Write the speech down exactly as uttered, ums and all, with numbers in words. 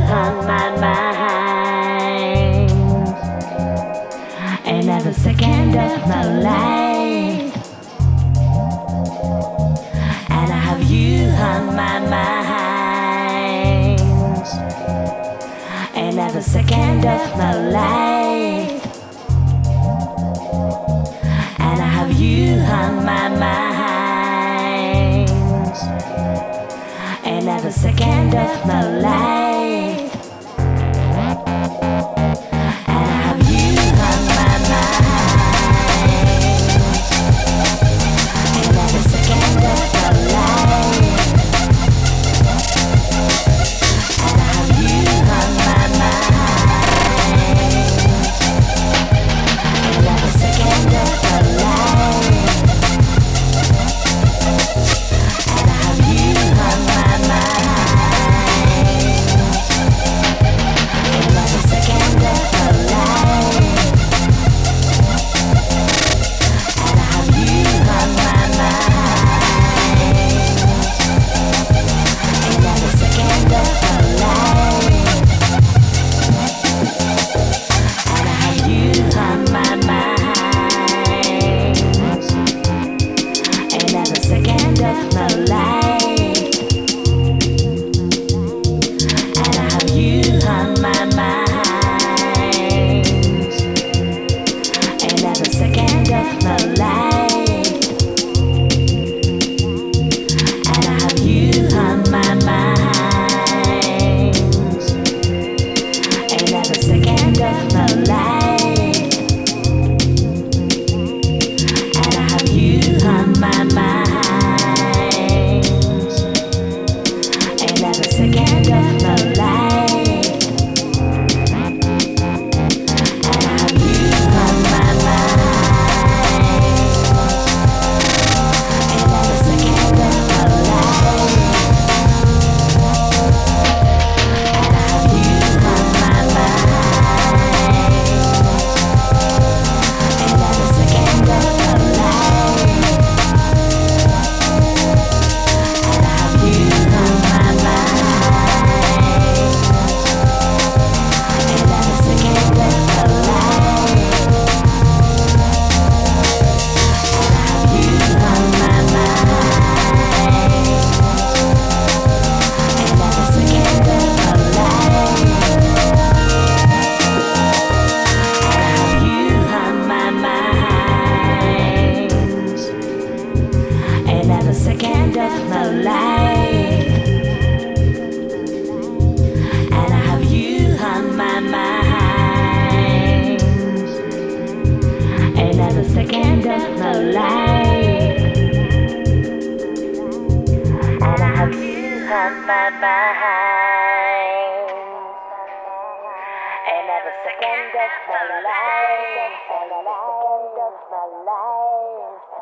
on my mind. Another second of my life, and I have you on my mind. Another second of my life, and I have you on my mind. Another second of my life, and I have you on my mind. Another second of my life, and I have you on my mind. Another second of my life, and I have you on my mind. Another second of my life, and I have you on my mind. Another second of my life, and I have you on my mind. Another second of my life, and I have you on my mind. Another second of my life, and I have you on my mind. Another second of my life, and I have you on my mind. Another second of my life, and I have you on my mind. Another second of my life, and I have you on my mind. Another second of my life, and I have you on my mind. Another second of my life, and I have you on my mind. Another second of my life, and I have you on my mind. Another second of my life, and I have you on my mind. Another second of my life, and I have you on my mind. Another second of my life, another second of my life.